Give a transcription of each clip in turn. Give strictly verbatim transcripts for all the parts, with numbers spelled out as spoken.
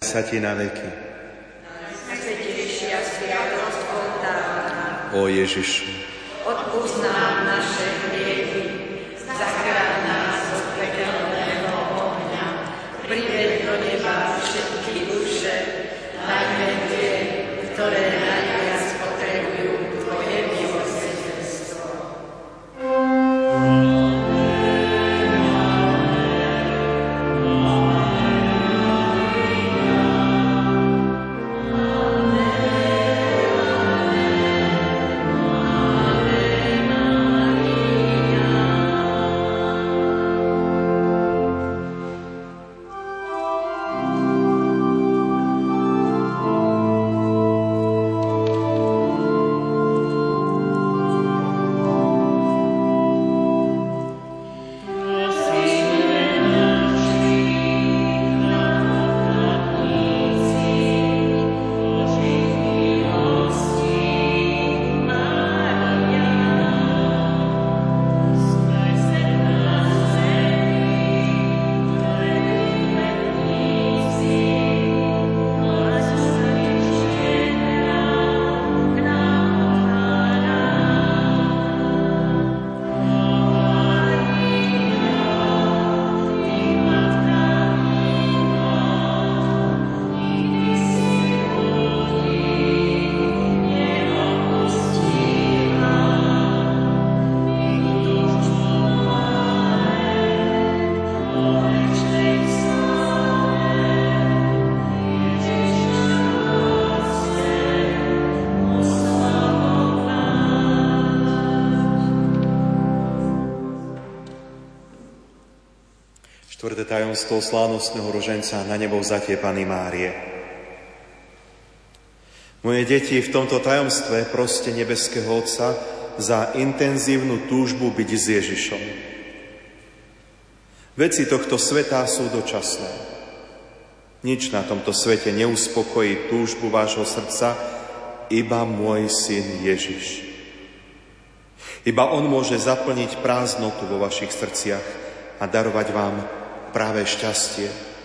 sa ti na veky. Najsvätejšia sviatosť oltárna. O Ježišu, Odpusť nám naše hriechy, zachráň nás od pekelného ohňa, priveď do neba všetky duše, najmä tie, ktoré najviac potrebujú Tvoje milosrdenstvo. Štvrté tajomstvo slávnostného ruženca na nebo vzatie Panny Márie. Moje deti, v tomto tajomstve proste nebeského Otca za intenzívnu túžbu byť s Ježišom. Veci tohto sveta sú dočasné. Nič na tomto svete neuspokojí túžbu vášho srdca, iba môj syn Ježiš. Iba on môže zaplniť prázdnotu vo vašich srdciach a darovať vám práve šťastie.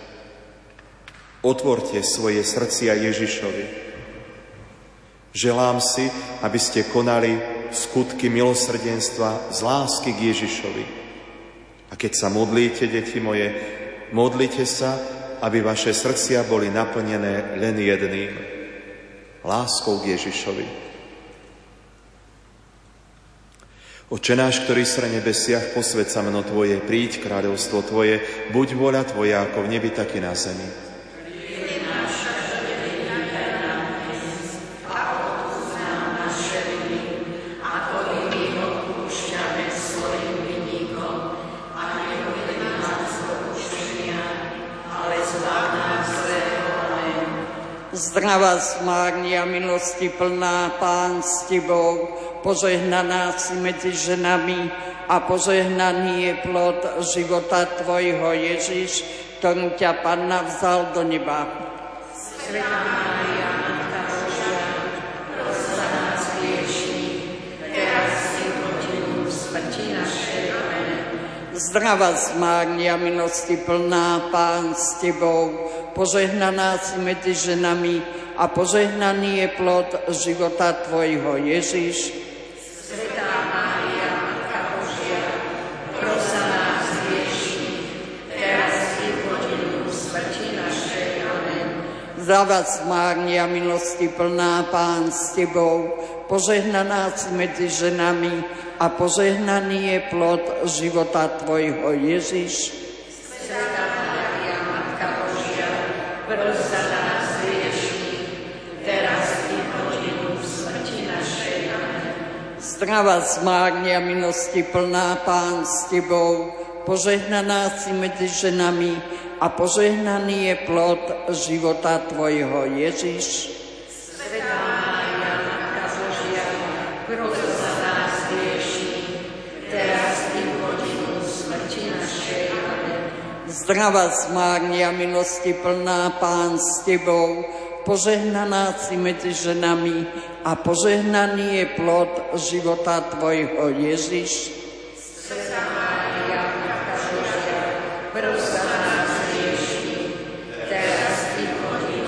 Otvorte svoje srdcia Ježišovi. Želám si, aby ste konali skutky milosrdenstva z lásky k Ježišovi. A keď sa modlíte, deti moje, modlite sa, aby vaše srdcia boli naplnené len jedným. Láskou k Ježišovi. Oče náš, ktorý si na nebesiach, posväť sa meno Tvoje, príď kráľovstvo Tvoje, buď vôľa Tvoja ako v nebi, tak i na zemi. Zdravá Mária, milosti plná, Pán s Tebou, požehnaná si medzi ženami a požehnaný je plod života Tvojho, Ježiš, ktorú ťa Panna vzal do neba. Svätá Mária, Matka Božia, pros za nás hriešnych, teraz i v hodinu smrti našej. Amen. Zdravá Mária, milosti plná, Pán s Tebou, požehnaná si medzi ženami a požehnaný je plod života Tvojho, Ježiš. Svätá Mária, Matka Božia, pros za nás hriešnych, teraz i v hodinu smrti našej. Amen. Zdravá Mária, milosti plná, Pán s Tebou, požehnaná si medzi ženami a požehnaný je plod života Tvojho, Ježiš. Svätá Mária, Matka Božia, pros za nás hriešnych, teraz i v hodinu smrti našej. Amen. Zdravá Mária, milosti plná, Pán s Tebou, požehnaná si medzi ženami a požehnaný je plod života Tvojho, Ježiš. Svätá Mária, Matka Božia, pros za nás hriešnych, teraz i v hodinu smrti našej. Amen. Zdravá Mária, milosti plná, Pán s Tebou, požehnaná si medzi ženami a požehnaný je plod života Tvojho, Ježiš. Svätá Mária, Matka Božia, pros za nás hriešnych, teraz i v hodinu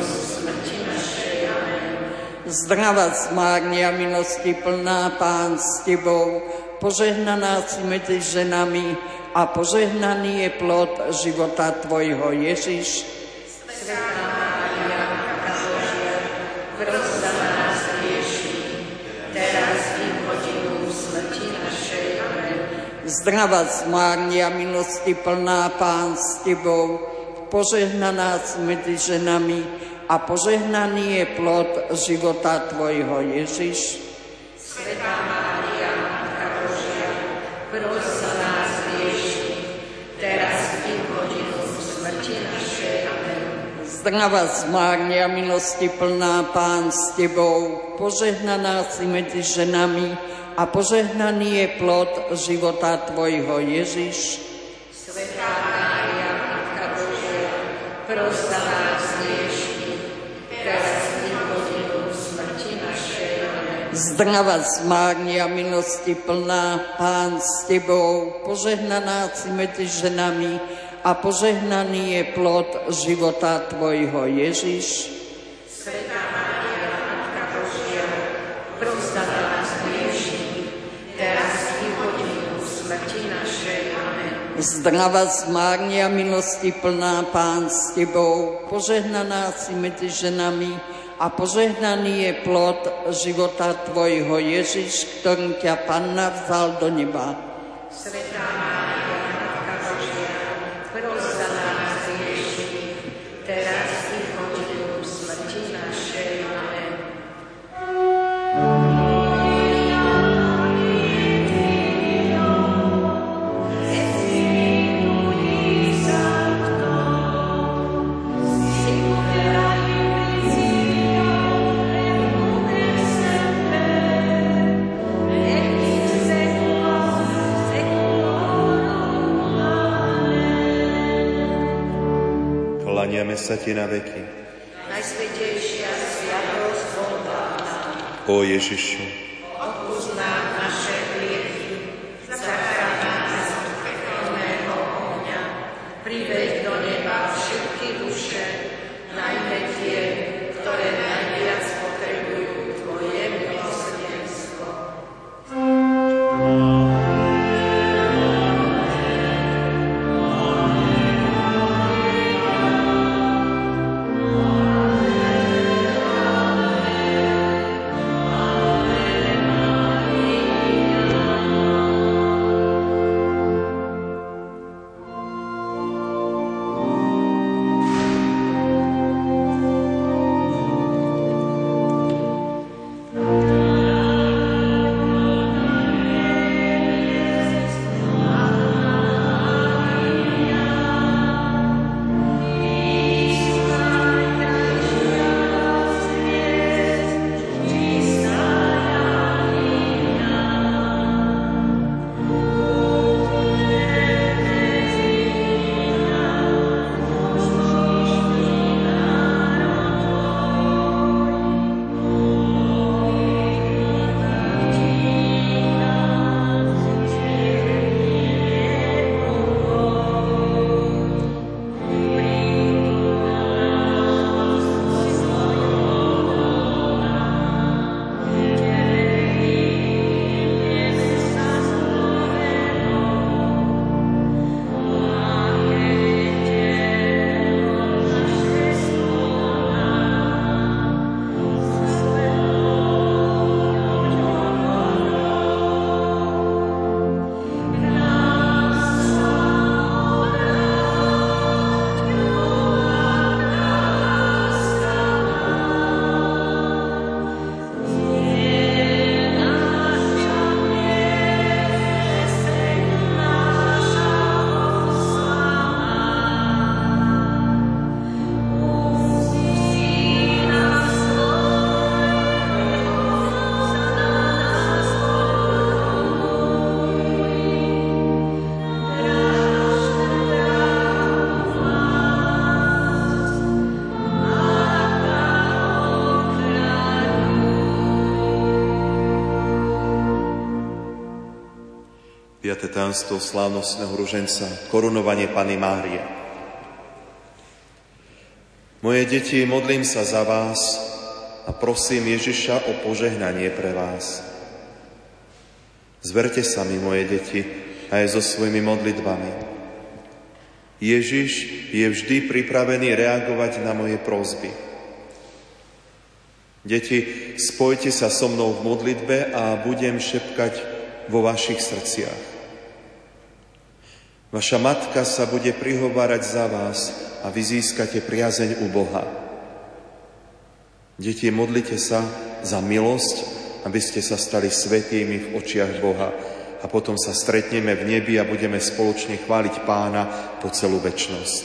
Zdravá Mária, milosti plná, Pán s Tebou, požehnaná si medzi ženami a požehnaný je plod života Tvojho, Ježiš. Svätá Mária, Matka Božia, pros za nás hriešných, teraz i v hodinu smrti našej. Amen. Zdravá Mária, milosti plná, Pán s Tebou, požehnaná si medzi ženami a požehnaný je plod života Tvojho, Ježiš. Svätá Mária, Matka Božia, pros za nás hriešných, teraz i v hodinu smrti našej. Amen. Zdravá Mária, milosti plná, Pán s Tebou, požehnaná si medzi ženami a požehnaný je plod života Tvojho, Ježiš. Svätá Mária, Matka Božia, pros za nás hriešných, teraz i v hodinu smrti našej. Amen. Zdravá Mária, milosti plná, Pán s Tebou, požehnaná si medzi ženami a požehnaný je plod života Tvojho, Ježiš. Svätá Mária, Matka Božia, pros za nás hriešných, teraz i v hodinu smrti našej. Amen. Zdravá Mária, milosti plná, Pán s Tebou, požehnaná si medzi ženami a požehnaný je plod života Tvojho, Ježiš, ktorým ťa Panna vzal do neba. Svätá Mária, Matka Božia, pros za nás hriešných, teraz i v hodinu smrti našej. Amen. Kláňame sa Ti na veky. Najsvätejšia sviatosť oltárna, Ó Ježišu, odpusť nám naše hriechy, zachráň nás od pekelného ohňa, priveď do neba všetky duše, najmä tie, ktoré najviac potrebujú Tvoje milosrdenstvo. piate tajomstvo slávnostného ruženca, korunovanie Panny Márie. Moje deti, modlím sa za vás, a prosím Ježiša o požehnanie pre vás. Zverte sa mi, moje deti, aj so svojimi modlitbami. Ježiš je vždy pripravený reagovať na moje prosby. Deti, spojte sa so mnou v modlitbe a budem šepkať vo vašich srdciach. Vaša matka sa bude prihovárať za vás a vy získate priazeň u Boha. Deti, modlite sa za milosť, aby ste sa stali svätými v očiach Boha a potom sa stretneme v nebi a budeme spoločne chváliť Pána po celú večnosť.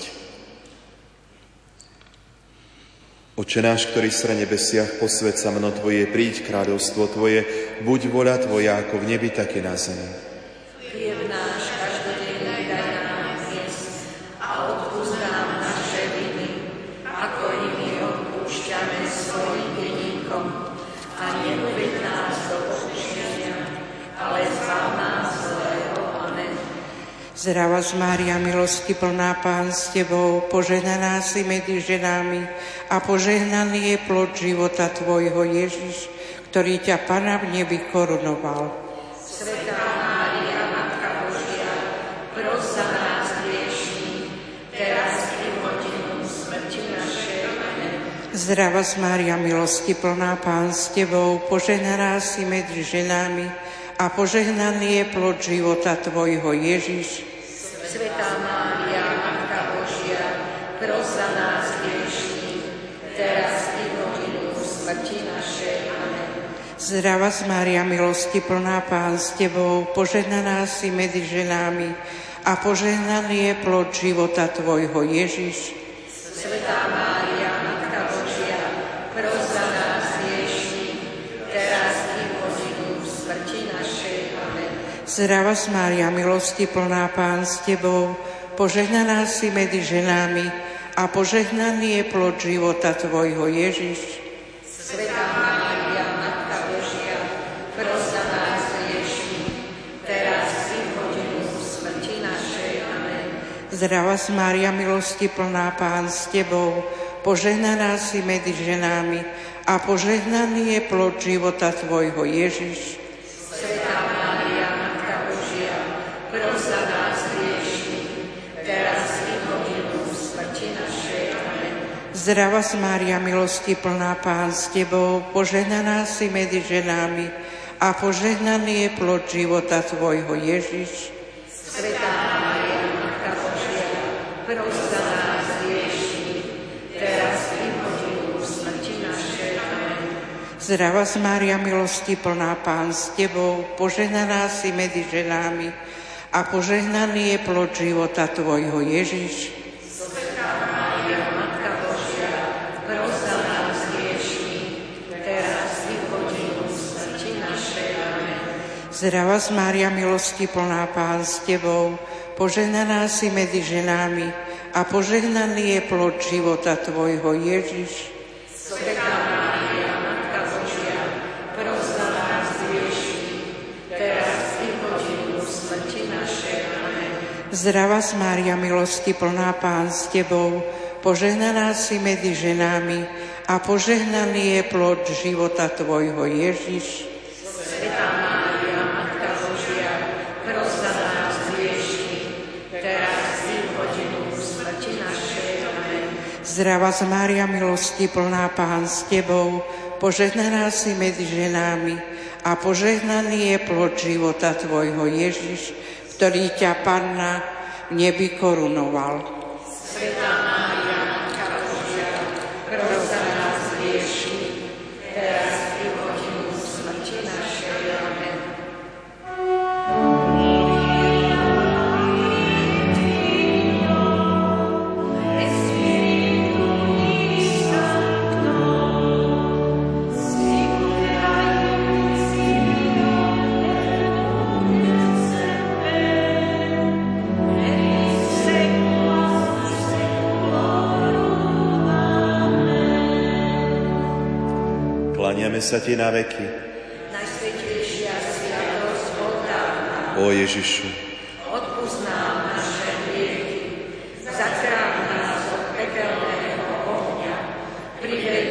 Oče náš, ktorý si na nebesiach, posväť sa meno Tvoje, príď kráľovstvo Tvoje, buď vôľa Tvoja ako v nebi, tak i na zemi. Chlieb náš každodenný daj nám dnes a odpusť nám naše viny, ako i my odpúšťame svojim vinníkom. A neuveď nás do pokušenia, ale zbav nás zlého. Amen. Zdravá Mária, milosti plná, Pán s Tebou, požehnaná si medzi ženami a požehnaný je plod života Tvojho, Ježiš, ktorý ťa Pana v nebi korunoval. Svätá Mária, Matka Božia, pros za nás hriešných, teraz i v hodinu smrti našej. Amen. Zdravá Mária, milosti plná, Pán s Tebou, požehnaná si medzi ženami a požehnaný je plod života Tvojho, Ježiš. Svätá Mária, Matka Božia, pros za nás hriešných, teraz i v hodinu smrti našej. Amen. Zdravá Mária, milosti plná, Pán s Tebou, požehnaná si medzi ženami a požehnaný je plod života Tvojho, Ježiš. Svätá Mária, Matka Božia, pros za nás hriešných, teraz i v hodinu smrti našej. Amen. Zdravá Mária, milosti plná, Pán s Tebou, požehnaná si medzi ženami a požehnaný je plod života Tvojho, Ježiš. Svätá Mária, Matka Božia, pros za nás hriešných, teraz i v hodinu smrti našej. Amen. Zdravá Mária, milosti plná, Pán s Tebou, požehnaná si medzi ženami a požehnaný je plod života Tvojho, Ježiš. Svätá Mária, Matka Božia, pros za nás hriešných, teraz i v hodinu smrti našej. Amen. Zdravá Mária, milosti plná, Pán s Tebou, požehnaná si medzi ženami a požehnaný je plod života Tvojho, Ježiš. Svätá Mária, Matka Božia, pros za nás hriešných, teraz i v hodinu smrti našej. Amen. Zdravá Mária, milosti plná, Pán s Tebou, požehnaná si medzi ženami a požehnaný je plod života Tvojho, Ježiš. Svätá Mária, Matka Božia, pros za nás hriešných, teraz i v hodinu smrti našej. Amen. Zdravá Mária, milosti plná, Pán s Tebou, požehnaná si medzi ženami a požehnaný je plod života Tvojho, Ježiš. Svätá Mária, Matka Božia, pros za nás hriešných, teraz i v hodinu smrti našej. Amen. Zdravá Mária, milosti plná, Pán s Tebou, požehnaná si medzi ženami a požehnaný je plod života Tvojho, Ježiš. Svätá Mária, Matka Božia, pros za nás hriešných, teraz i v hodinu smrti našej. Amen. Zdravá Mária, milosti plná, Pán s Tebou, požehnaná si medzi ženami a požehnaný je plod života Tvojho, Ježiš, ktorý ťa Panna v nebi korunoval. Svätá Mária, Matka Božia, pros za nás hriešných, teraz i v hodinu smrti našej. Amen. Kláňame sa Ti na veky. Najsvätejšia sviatosť oltárna. O Ježišu,